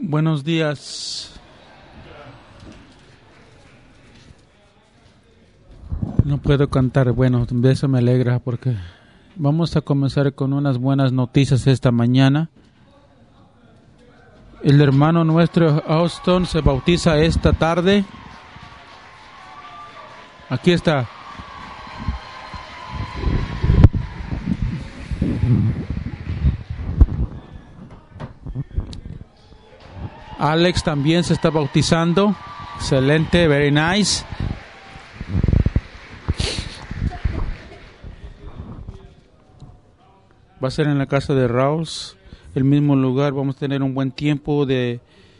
Buenos días. No puedo cantar, bueno, eso me alegra porque vamos a comenzar con unas buenas noticias esta mañana. El hermano nuestro Austin se bautiza esta tarde. Aquí está. Alex también se está bautizando. Excelente, very nice. Va a ser en la casa de Raus, el mismo lugar. Vamos a tener un buen tiempo de...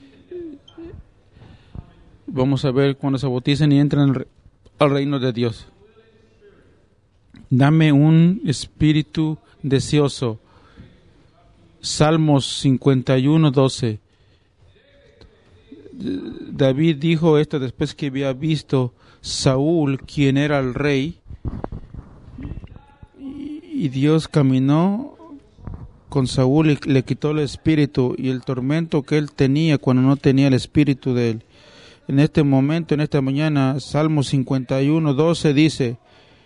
Vamos a ver cuando se bauticen y entran al reino de Dios. Dame un espíritu deseoso. Salmos 51:12. David dijo esto después que había visto Saúl, quien era el rey, y Dios caminó con Saúl y le quitó el espíritu y el tormento que él tenía cuando no tenía el espíritu de él. En este momento, en esta mañana, Salmo 51:12 dice: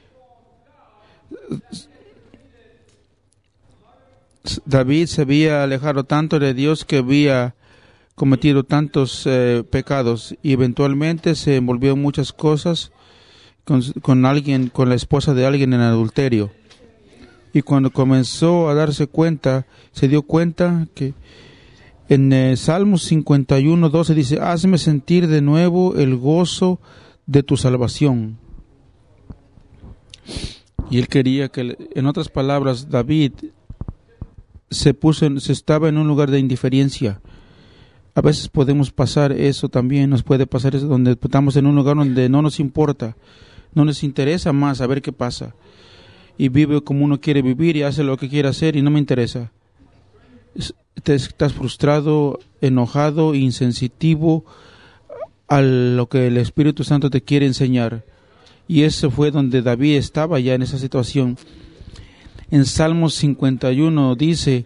David se había alejado tanto de Dios que había cometido tantos pecados y eventualmente se envolvió en muchas cosas con alguien, con la esposa de alguien en adulterio. Y cuando comenzó a darse cuenta, se dio cuenta que en Salmos 51:12 dice: hazme sentir de nuevo el gozo de tu salvación. Y él quería que, en otras palabras, David se estaba en un lugar de indiferencia. A veces podemos pasar eso también, nos puede pasar eso donde estamos en un lugar donde no nos importa, no nos interesa más saber qué pasa. Y vive como uno quiere vivir y hace lo que quiere hacer y no me interesa. Estás frustrado, enojado, insensitivo a lo que el Espíritu Santo te quiere enseñar. Y eso fue donde David estaba ya en esa situación. En Salmos 51 dice,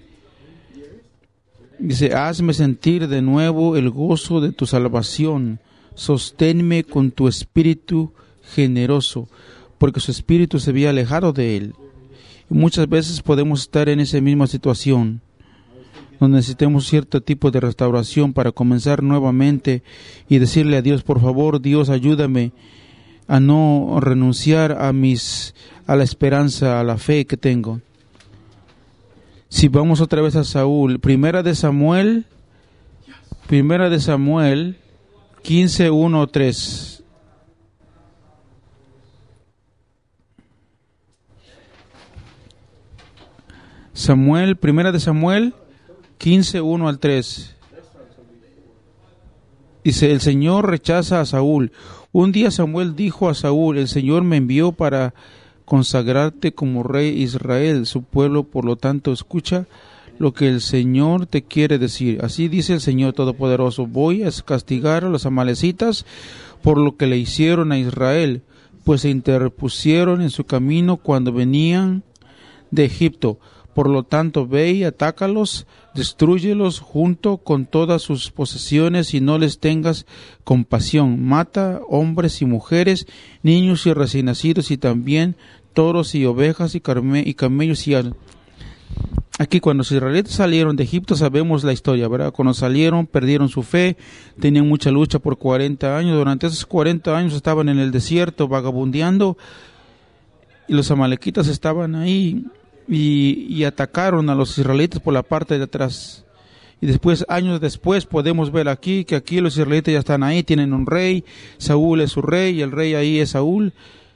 hazme sentir de nuevo el gozo de tu salvación, sosténme con tu espíritu generoso, porque su espíritu se había alejado de él. Y muchas veces podemos estar en esa misma situación, donde necesitamos cierto tipo de restauración para comenzar nuevamente y decirle a Dios: por favor, Dios, ayúdame a no renunciar a la esperanza, a la fe que tengo. Si vamos otra vez a Saúl, Primera de Samuel 15:1-3. Primera de Samuel 15:1-3. Dice: el Señor rechaza a Saúl. Un día Samuel dijo a Saúl: el Señor me envió para consagrarte como rey Israel, su pueblo. Por lo tanto, escucha lo que el Señor te quiere decir. Así dice el Señor Todopoderoso: voy a castigar a los amalecitas por lo que le hicieron a Israel, pues se interpusieron en su camino cuando venían de Egipto. Por lo tanto, ve y atácalos, destrúyelos junto con todas sus posesiones y no les tengas compasión. Mata hombres y mujeres, niños y recién nacidos, y también toros y ovejas y camellos y asnos. Aquí, cuando los israelitas salieron de Egipto, sabemos la historia, ¿verdad? Cuando salieron, perdieron su fe, tenían mucha lucha por 40 años. Durante esos 40 años estaban en el desierto vagabundeando y los amalequitas estaban ahí. Y atacaron a los israelitas por la parte de atrás. Y después, años después, podemos ver aquí que aquí los israelitas ya están ahí, tienen un rey, Saúl es su rey, y el rey ahí es Saúl.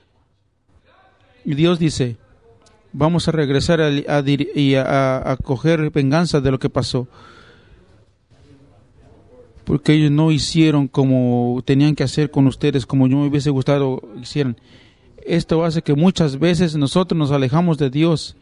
Y Dios dice: vamos a regresar a coger venganza de lo que pasó, porque ellos no hicieron como tenían que hacer con ustedes, como yo me hubiese gustado que hicieran. Esto hace que muchas veces nosotros nos alejamos de Dios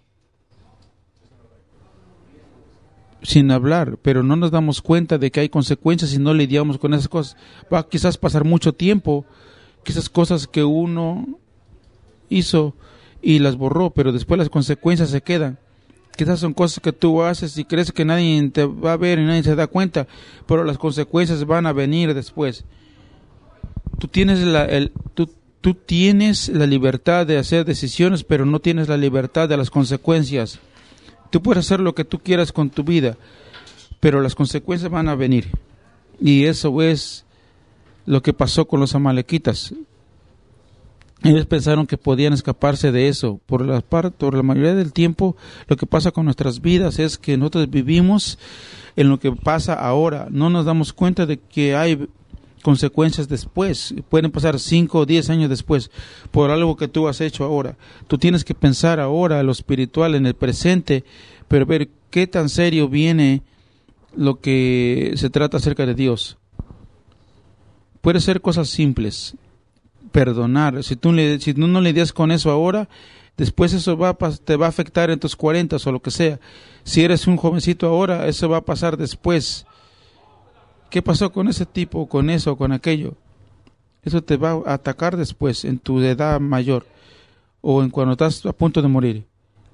sin hablar, pero no nos damos cuenta de que hay consecuencias si no lidiamos con esas cosas. Va a quizás pasar mucho tiempo, que esas cosas que uno hizo y las borró, pero después las consecuencias se quedan. Quizás son cosas que tú haces y crees que nadie te va a ver y nadie se da cuenta, pero las consecuencias van a venir después. Tú tienes tú tienes la libertad de hacer decisiones, pero no tienes la libertad de las consecuencias. Tú puedes hacer lo que tú quieras con tu vida, pero las consecuencias van a venir. Y eso es lo que pasó con los amalequitas. Ellos pensaron que podían escaparse de eso. Por la mayoría del tiempo, lo que pasa con nuestras vidas es que nosotros vivimos en lo que pasa ahora. No nos damos cuenta de que hay consecuencias después. Pueden pasar 5 o 10 años después por algo que tú has hecho ahora. Tú tienes que pensar ahora en lo espiritual, en el presente, pero ver qué tan serio viene lo que se trata acerca de Dios. Puede ser cosas simples. Perdonar. Si tú no lidias con eso ahora, después eso te va a afectar en tus 40 o lo que sea. Si eres un jovencito ahora, eso va a pasar después. ¿Qué pasó con ese tipo, con eso, con aquello? Eso te va a atacar después, en tu edad mayor, o en cuando estás a punto de morir.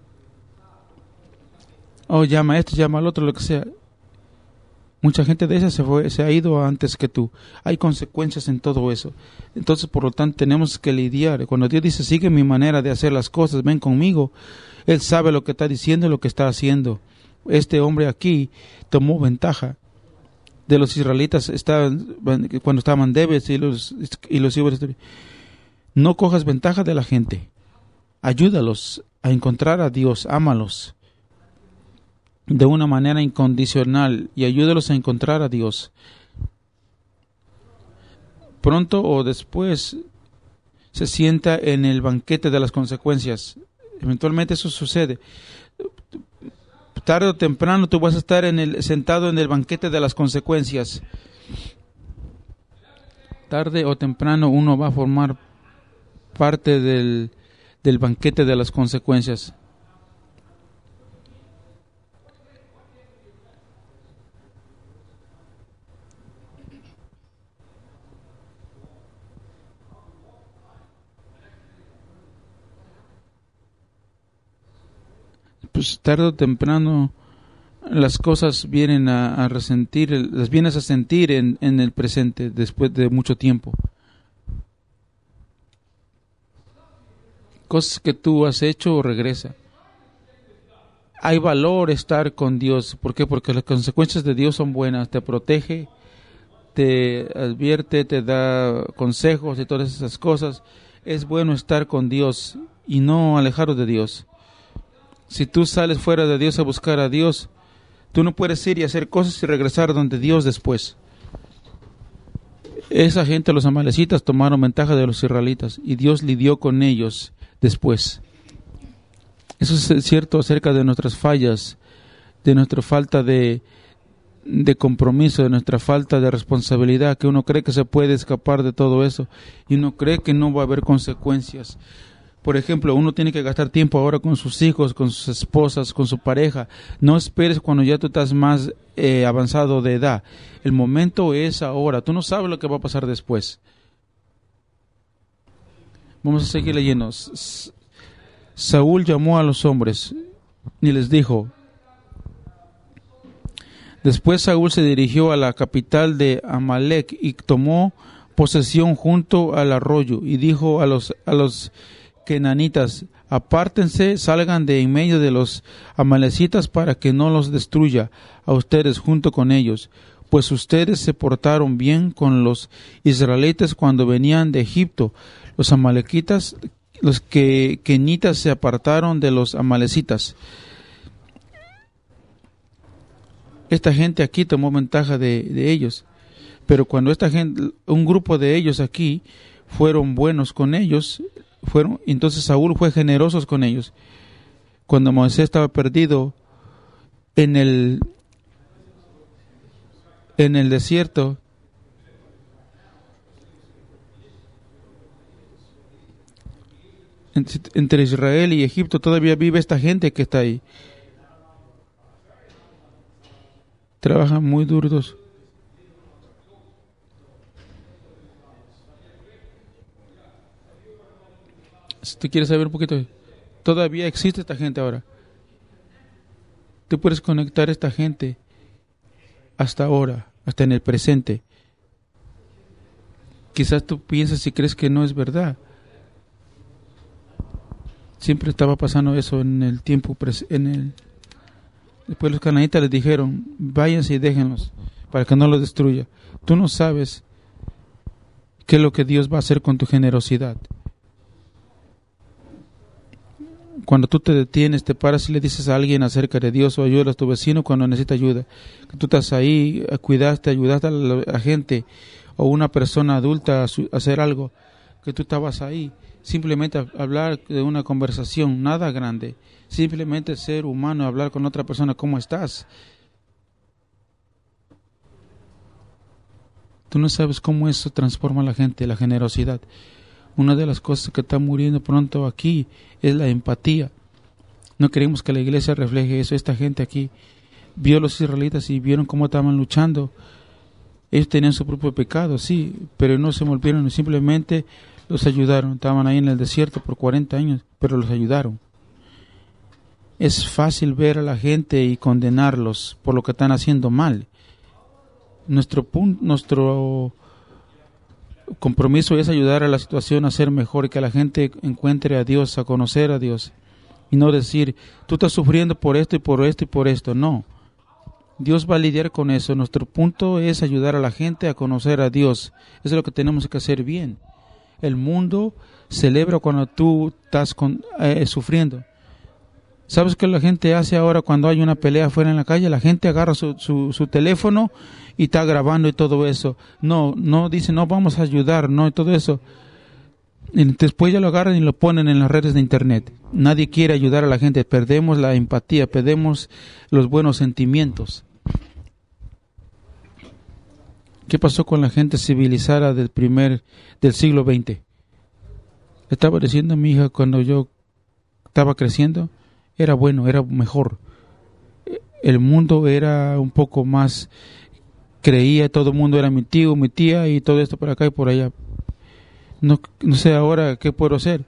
Oh, llama a esto, llama al otro, lo que sea. Mucha gente de esa se ha ido antes que tú. Hay consecuencias en todo eso. Entonces, por lo tanto, tenemos que lidiar. Cuando Dios dice, sigue mi manera de hacer las cosas, ven conmigo, Él sabe lo que está diciendo y lo que está haciendo. Este hombre aquí tomó ventaja de los israelitas cuando estaban débiles y los iba a destruir. No cojas ventaja de la gente. Ayúdalos a encontrar a Dios, ámalos de una manera incondicional y ayúdalos a encontrar a Dios. Pronto o después se sienta en el banquete de las consecuencias. Eventualmente eso sucede. Tarde o temprano tú vas a estar sentado en el banquete de las consecuencias. Tarde o temprano uno va a formar parte del banquete de las consecuencias. Pues tarde o temprano las cosas vienen a resentir, las vienes a sentir en el presente después de mucho tiempo. Cosas que tú has hecho regresa. Hay valor estar con Dios. ¿Por qué? Porque las consecuencias de Dios son buenas. Te protege, te advierte, te da consejos y todas esas cosas. Es bueno estar con Dios y no alejaros de Dios. Si tú sales fuera de Dios a buscar a Dios, tú no puedes ir y hacer cosas y regresar donde Dios después. Esa gente, los amalecitas, tomaron ventaja de los israelitas y Dios lidió con ellos después. Eso es cierto acerca de nuestras fallas, de nuestra falta de compromiso, de nuestra falta de responsabilidad, que uno cree que se puede escapar de todo eso y uno cree que no va a haber consecuencias. Por ejemplo, uno tiene que gastar tiempo ahora con sus hijos, con sus esposas, con su pareja. No esperes cuando ya tú estás más avanzado de edad. El momento es ahora. Tú no sabes lo que va a pasar después. Vamos a seguir leyendo. Saúl llamó a los hombres y les dijo. Después Saúl se dirigió a la capital de Amalec y tomó posesión junto al arroyo y dijo a los kenanitas, apártense, salgan de en medio de los amalecitas para que no los destruya a ustedes junto con ellos, pues ustedes se portaron bien con los israelitas cuando venían de Egipto. Los amalequitas, los kenitas se apartaron de los amalecitas. Esta gente aquí tomó ventaja de ellos, pero cuando esta gente, un grupo de ellos aquí fueron buenos con ellos, entonces Saúl fue generoso con ellos. Cuando Moisés estaba perdido en el desierto, entre Israel y Egipto, todavía vive esta gente que está ahí. Trabajan muy duros. Si tú quieres saber un poquito, todavía existe esta gente ahora. Tú puedes conectar a esta gente hasta ahora, hasta en el presente. Quizás tú piensas y crees que no es verdad. Siempre estaba pasando eso en el tiempo Después los cananitas les dijeron, váyanse y déjenlos para que no los destruya. Tú no sabes qué es lo que Dios va a hacer con tu generosidad. Cuando tú te detienes, te paras y le dices a alguien acerca de Dios o ayudas a tu vecino cuando necesita ayuda. Que tú estás ahí, cuidaste, ayudaste a la gente o una persona adulta a hacer algo. Que tú estabas ahí. Simplemente hablar de una conversación, nada grande. Simplemente ser humano, hablar con otra persona, ¿cómo estás? Tú no sabes cómo eso transforma a la gente, la generosidad. Una de las cosas que está muriendo pronto aquí es la empatía. No queremos que la iglesia refleje eso. Esta gente aquí vio a los israelitas y vieron cómo estaban luchando. Ellos tenían su propio pecado, sí, pero no se volvieron, simplemente los ayudaron. Estaban ahí en el desierto por 40 años, pero los ayudaron. Es fácil ver a la gente y condenarlos por lo que están haciendo mal. Nuestro compromiso es ayudar a la situación a ser mejor y que la gente encuentre a Dios, a conocer a Dios. Y no decir, tú estás sufriendo por esto y por esto y por esto. No. Dios va a lidiar con eso. Nuestro punto es ayudar a la gente a conocer a Dios. Eso es lo que tenemos que hacer bien. El mundo celebra cuando tú estás sufriendo. ¿Sabes qué la gente hace ahora cuando hay una pelea afuera en la calle? La gente agarra su teléfono y está grabando y todo eso. No dice, no vamos a ayudar, no, y todo eso. Y después ya lo agarran y lo ponen en las redes de internet. Nadie quiere ayudar a la gente. Perdemos la empatía, perdemos los buenos sentimientos. ¿Qué pasó con la gente civilizada del siglo XX? Estaba diciendo a mi hija cuando yo estaba creciendo, era bueno, era mejor. El mundo era un poco más, creía, todo el mundo era mi tío, mi tía y todo esto por acá y por allá. No sé ahora qué puedo hacer.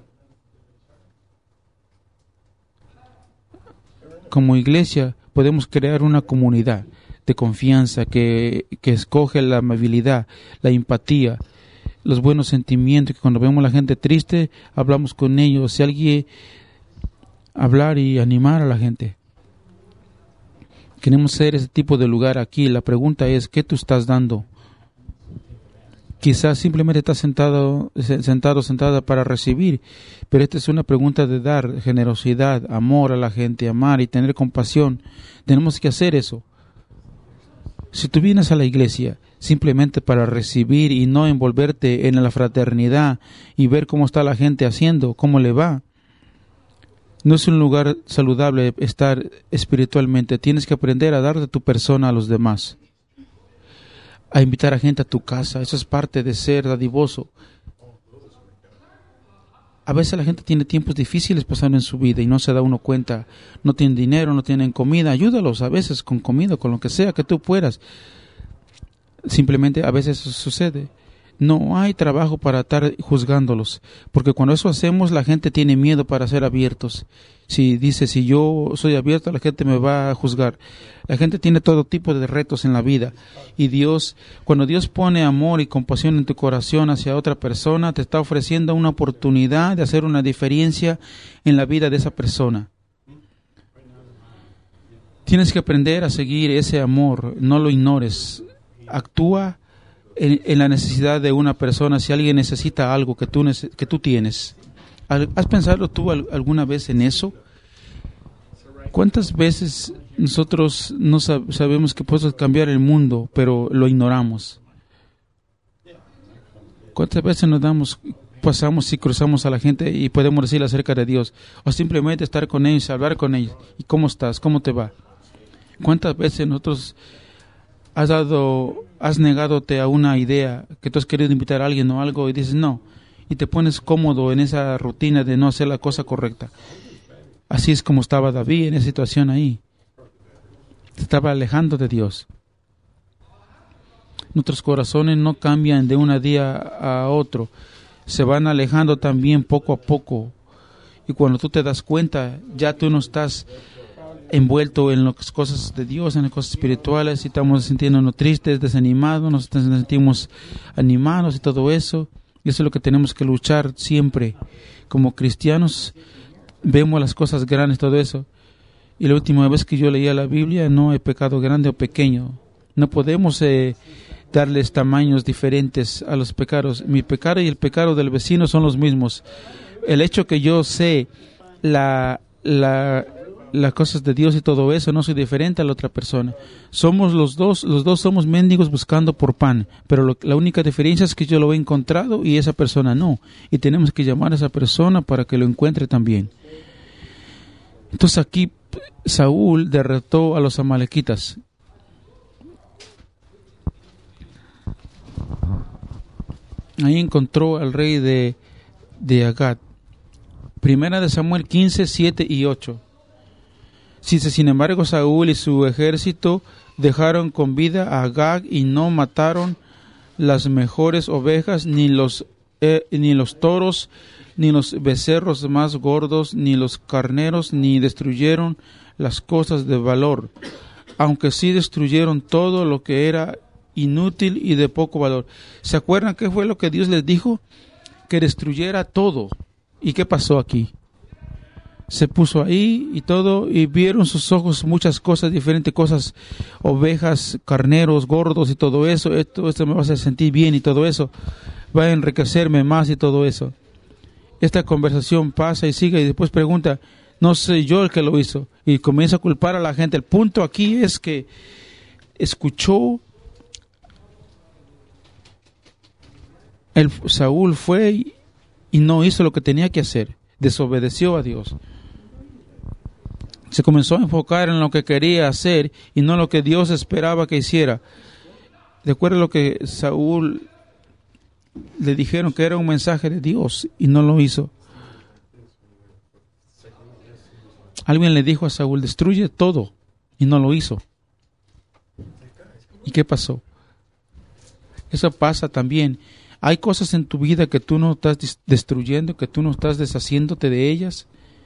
Como iglesia podemos crear una comunidad de confianza que escoge la amabilidad, la empatía, los buenos sentimientos, que cuando vemos a la gente triste, hablamos con ellos. Si alguien hablar y animar a la gente. Queremos ser ese tipo de lugar aquí. La pregunta es, ¿qué tú estás dando? Quizás simplemente estás sentada para recibir, pero esta es una pregunta de dar generosidad, amor a la gente, amar y tener compasión. Tenemos que hacer eso. Si tú vienes a la iglesia simplemente para recibir y no envolverte en la fraternidad y ver cómo está la gente haciendo, cómo le va, no es un lugar saludable estar espiritualmente. Tienes que aprender a dar de tu persona a los demás. A invitar a gente a tu casa. Eso es parte de ser dadivoso. A veces la gente tiene tiempos difíciles pasando en su vida y no se da uno cuenta. No tienen dinero, no tienen comida. Ayúdalos a veces con comida, con lo que sea que tú puedas. Simplemente a veces eso sucede. No hay trabajo para estar juzgándolos, porque cuando eso hacemos la gente tiene miedo para ser abiertos. Si yo soy abierto, la gente me va a juzgar. La gente tiene todo tipo de retos en la vida y cuando Dios pone amor y compasión en tu corazón hacia otra persona, te está ofreciendo una oportunidad de hacer una diferencia en la vida de esa persona. Tienes que aprender a seguir ese amor, no lo ignores. Actúa en la necesidad de una persona. Si alguien necesita algo que tú tienes, ¿has pensado tú alguna vez en eso? ¿Cuántas veces nosotros no sabemos que podemos cambiar el mundo, pero lo ignoramos? ¿Cuántas veces pasamos y cruzamos a la gente y podemos decir acerca de Dios? O simplemente estar con ellos, hablar con ellos. ¿Y cómo estás? ¿Cómo te va? ¿Cuántas veces nosotros has negándote a una idea que tú has querido invitar a alguien o algo y dices no, y te pones cómodo en esa rutina de no hacer la cosa correcta? Así es como estaba David en esa situación ahí. Se estaba alejando de Dios. Nuestros corazones no cambian de un día a otro, se van alejando también poco a poco, y cuando tú te das cuenta ya tú no estás envuelto en las cosas de Dios, en las cosas espirituales, y estamos sintiéndonos tristes, desanimados, nos sentimos animados y todo eso. Y eso es lo que tenemos que luchar siempre. Como cristianos vemos las cosas grandes, todo eso. Y la última vez que yo leía la Biblia, no hay pecado grande o pequeño. No podemos darles tamaños diferentes a los pecados. Mi pecado y el pecado del vecino son los mismos. El hecho que yo sé las cosas de Dios y todo eso, no soy diferente a la otra persona. Somos los dos somos mendigos buscando por pan, pero la única diferencia es que yo lo he encontrado y esa persona no. Y tenemos que llamar a esa persona para que lo encuentre también. Entonces aquí Saúl derrotó a los amalequitas. Ahí encontró al rey de Agag. Primera de Samuel 15, 7 y 8. Sin embargo, Saúl y su ejército dejaron con vida a Agag y no mataron las mejores ovejas, ni los toros, ni los becerros más gordos, ni los carneros, ni destruyeron las cosas de valor, aunque sí destruyeron todo lo que era inútil y de poco valor. ¿Se acuerdan qué fue lo que Dios les dijo? Que destruyera todo. ¿Y qué pasó aquí? Se puso ahí y todo, y vieron sus ojos muchas cosas, diferentes cosas, ovejas, carneros, gordos y todo eso. Esto me va a hacer sentir bien y todo eso. Va a enriquecerme más y todo eso. Esta conversación pasa y sigue y después pregunta, no soy yo el que lo hizo. Y comienza a culpar a la gente. El punto aquí es que escuchó, Saúl fue y no hizo lo que tenía que hacer. Desobedeció a Dios. Se comenzó a enfocar en lo que quería hacer y no lo que Dios esperaba que hiciera. Recuerda lo que Saúl le dijeron que era un mensaje de Dios y no lo hizo. Alguien le dijo a Saúl, destruye todo, y no lo hizo. ¿Y qué pasó? Eso pasa también. Hay cosas en tu vida que tú no estás destruyendo, que tú no estás deshaciéndote de ellas.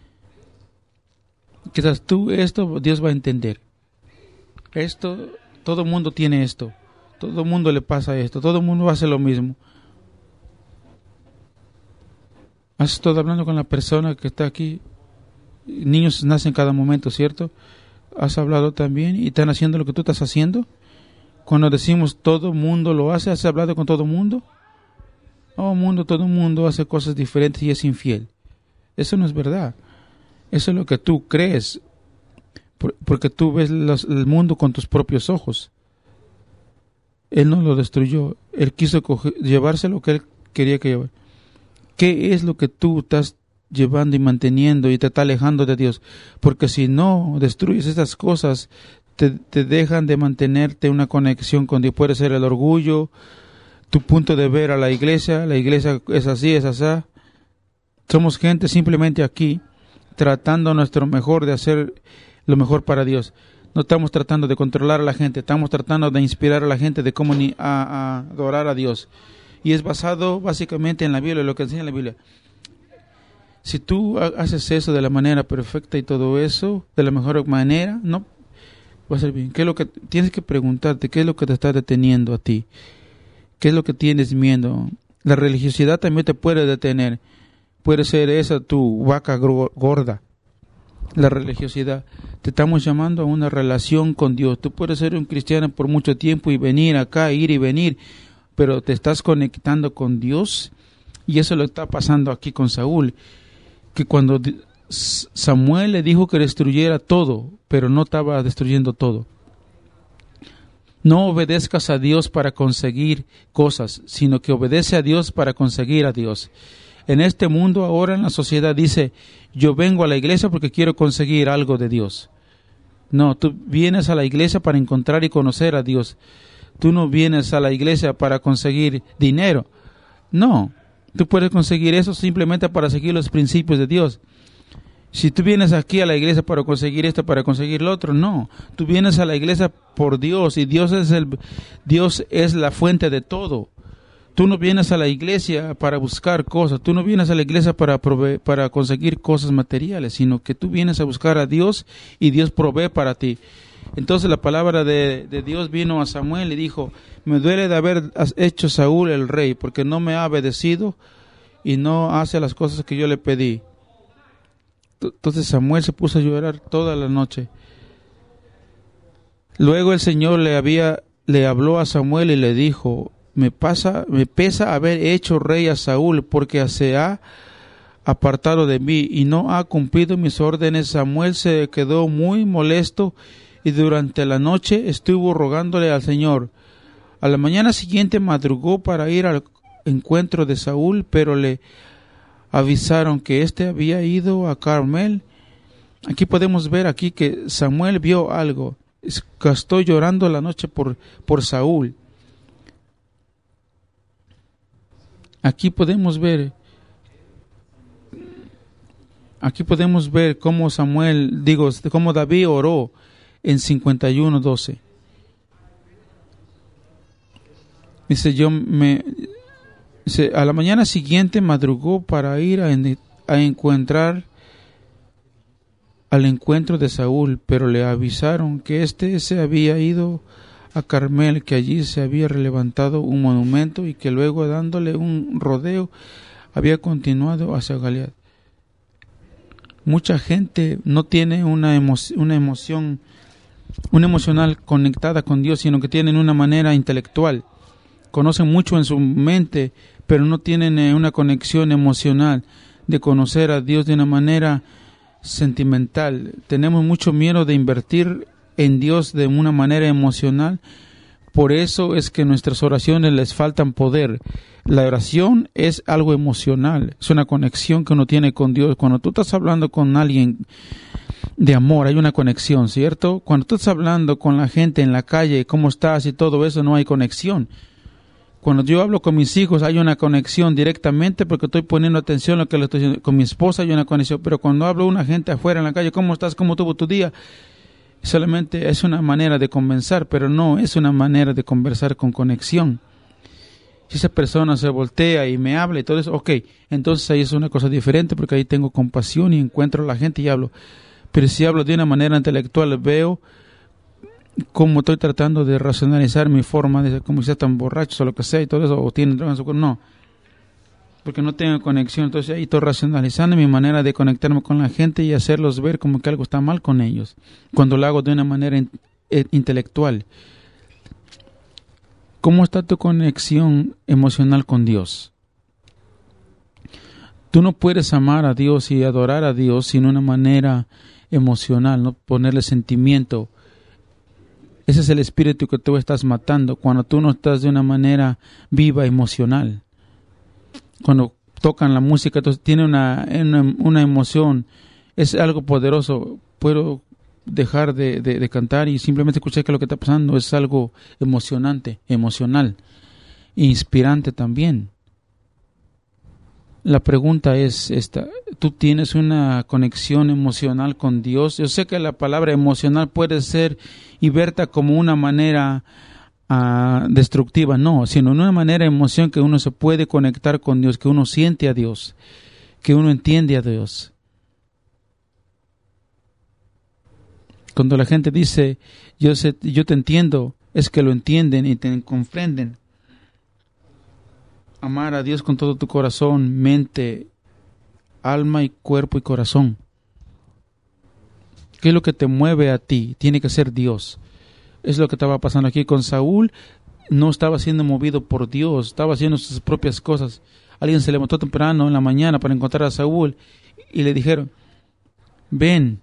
Quizás esto Dios va a entender. Esto, todo el mundo tiene esto. Todo el mundo le pasa esto. Todo el mundo hace lo mismo. ¿Has estado hablando con la persona que está aquí? Niños nacen cada momento, ¿cierto? ¿Has hablado también y están haciendo lo que tú estás haciendo? Cuando decimos todo el mundo lo hace, ¿has hablado con todo el mundo? Todo el mundo hace cosas diferentes y es infiel. Eso no es verdad. Eso es lo que tú crees, porque tú ves el mundo con tus propios ojos. Él no lo destruyó. Él quiso llevarse lo que él quería que llevara. ¿Qué es lo que tú estás llevando y manteniendo y te está alejando de Dios? Porque si no destruyes estas cosas, te dejan de mantenerte una conexión con Dios. Puede ser el orgullo, tu punto de ver a la iglesia es así, es así. Somos gente simplemente aquí tratando nuestro mejor de hacer lo mejor para Dios. No estamos tratando de controlar a la gente, estamos tratando de inspirar a la gente de cómo a adorar a Dios. Y es basado básicamente en la Biblia, lo que enseña la Biblia. Si tú haces eso de la manera perfecta y todo eso, de la mejor manera, no va a ser bien. ¿Qué es lo que tienes que preguntarte? ¿Qué es lo que te está deteniendo a ti? ¿Qué es lo que tienes miedo? La religiosidad también te puede detener. Puede ser esa tu vaca gorda. La religiosidad. Te estamos llamando a una relación con Dios. Tú puedes ser un cristiano por mucho tiempo y venir acá, ir y venir, pero te estás conectando con Dios. Y eso lo está pasando aquí con Saúl. Que cuando Samuel le dijo que destruyera todo, pero no estaba destruyendo todo. No obedezcas a Dios para conseguir cosas, sino que obedece a Dios para conseguir a Dios. En este mundo ahora, en la sociedad, dice, yo vengo a la iglesia porque quiero conseguir algo de Dios. No, tú vienes a la iglesia para encontrar y conocer a Dios. Tú no vienes a la iglesia para conseguir dinero. No, tú puedes conseguir eso simplemente para seguir los principios de Dios. Si tú vienes aquí a la iglesia para conseguir esto, para conseguir lo otro, no. Tú vienes a la iglesia por Dios y Dios es la fuente de todo. Tú no vienes a la iglesia para buscar cosas, tú no vienes a la iglesia para conseguir cosas materiales, sino que tú vienes a buscar a Dios y Dios provee para ti. Entonces la palabra de Dios vino a Samuel y dijo, me duele de haber hecho Saúl el rey, porque no me ha obedecido y no hace las cosas que yo le pedí. Entonces Samuel se puso a llorar toda la noche. Luego el Señor le habló a Samuel y le dijo, me pesa haber hecho rey a Saúl, porque se ha apartado de mí y no ha cumplido mis órdenes. Samuel se quedó muy molesto y durante la noche estuvo rogándole al Señor. A la mañana siguiente madrugó para ir al encuentro de Saúl, pero le avisaron que éste había ido a Carmel. Aquí podemos ver aquí que Samuel vio algo. Gastó llorando la noche por Saúl. Aquí podemos ver cómo cómo David oró en 51:12. Dice, a la mañana siguiente madrugó para ir a encontrar al encuentro de Saúl, pero le avisaron que éste se había ido a Carmel, que allí se había levantado un monumento y que luego, dándole un rodeo, había continuado hacia Galiat. Mucha gente no tiene una emocional conectada con Dios, sino que tienen una manera intelectual. Conocen mucho en su mente, pero no tienen una conexión emocional de conocer a Dios de una manera sentimental. Tenemos mucho miedo de invertir en Dios de una manera emocional. Por eso es que nuestras oraciones les faltan poder. La oración es algo emocional, es una conexión que uno tiene con Dios. Cuando tú estás hablando con alguien de amor, hay una conexión, ¿cierto? Cuando tú estás hablando con la gente en la calle, cómo estás y todo eso, no hay conexión. Cuando yo hablo con mis hijos hay una conexión directamente porque estoy poniendo atención a lo que le estoy diciendo. Con mi esposa hay una conexión, pero cuando hablo a una gente afuera en la calle, ¿cómo estás? ¿Cómo tuvo tu día? Solamente es una manera de conversar, pero no es una manera de conversar con conexión. Si esa persona se voltea y me habla y todo eso, ok, entonces ahí es una cosa diferente porque ahí tengo compasión y encuentro a la gente y hablo. Pero si hablo de una manera intelectual, veo cómo estoy tratando de racionalizar mi forma de como si sea tan borracho o lo que sea y todo eso, o tiene drogas en su cuerpo. No, porque no tengo conexión. Entonces ahí estoy racionalizando mi manera de conectarme con la gente y hacerlos ver como que algo está mal con ellos, cuando lo hago de una manera intelectual. ¿Cómo está tu conexión emocional con Dios? Tú no puedes amar a Dios y adorar a Dios sin una manera emocional, no ponerle sentimiento. Ese es el espíritu que tú estás matando cuando tú no estás de una manera viva, emocional. Cuando tocan la música, entonces tiene una emoción, es algo poderoso. Puedo dejar de cantar y simplemente escuchar que lo que está pasando es algo emocionante, emocional, inspirante también. La pregunta es esta: ¿tú tienes una conexión emocional con Dios? Yo sé que la palabra emocional puede ser y verta como una manera destructiva, no, sino una manera de emoción que uno se puede conectar con Dios, que uno siente a Dios, que uno entiende a Dios. Cuando la gente dice, yo te entiendo, es que lo entienden y te comprenden. Amar a Dios con todo tu corazón, mente, alma y cuerpo y corazón. ¿Qué es lo que te mueve a ti? Tiene que ser Dios. Es lo que estaba pasando aquí con Saúl. No estaba siendo movido por Dios, estaba haciendo sus propias cosas. Alguien se levantó temprano en la mañana para encontrar a Saúl y le dijeron, ven.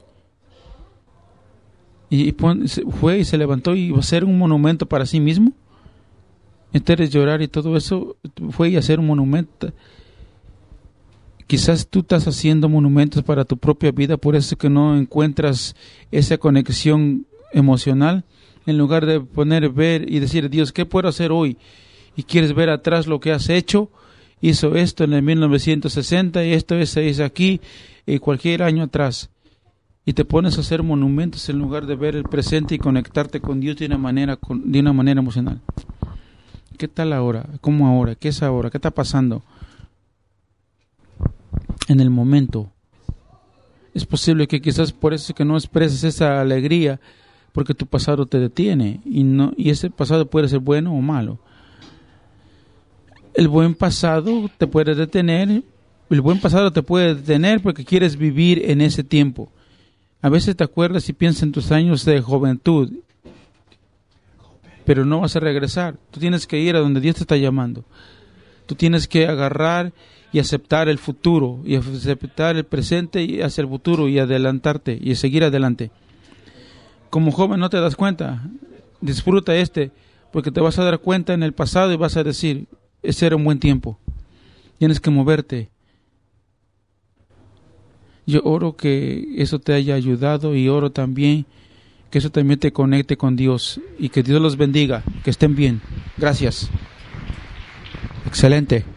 Y fue y se levantó y iba a hacer un monumento para sí mismo. Entonces llorar y todo eso, fue y hacer un monumento. Quizás tú estás haciendo monumentos para tu propia vida, por eso que no encuentras esa conexión emocional. En lugar de ver y decir, Dios, ¿qué puedo hacer hoy? Y quieres ver atrás lo que has hecho. Hizo esto en el 1960 y esto es aquí y cualquier año atrás. Y te pones a hacer monumentos en lugar de ver el presente y conectarte con Dios de una manera emocional. ¿Qué tal ahora? ¿Cómo ahora? ¿Qué es ahora? ¿Qué está pasando? En el momento. Es posible que quizás por eso que no expreses esa alegría, porque tu pasado te detiene, y ese pasado puede ser bueno o malo. El buen pasado te puede detener, porque quieres vivir en ese tiempo. A veces te acuerdas y piensas en tus años de juventud, pero no vas a regresar. Tú tienes que ir a donde Dios te está llamando. Tú tienes que agarrar y aceptar el futuro, y aceptar el presente y hacia el futuro, y adelantarte y seguir adelante. Como joven no te das cuenta. Disfruta porque te vas a dar cuenta en el pasado y vas a decir, ese era un buen tiempo. Tienes que moverte. Yo oro que eso te haya ayudado, y oro también que eso también te conecte con Dios, y que Dios los bendiga, que estén bien. Gracias. Excelente.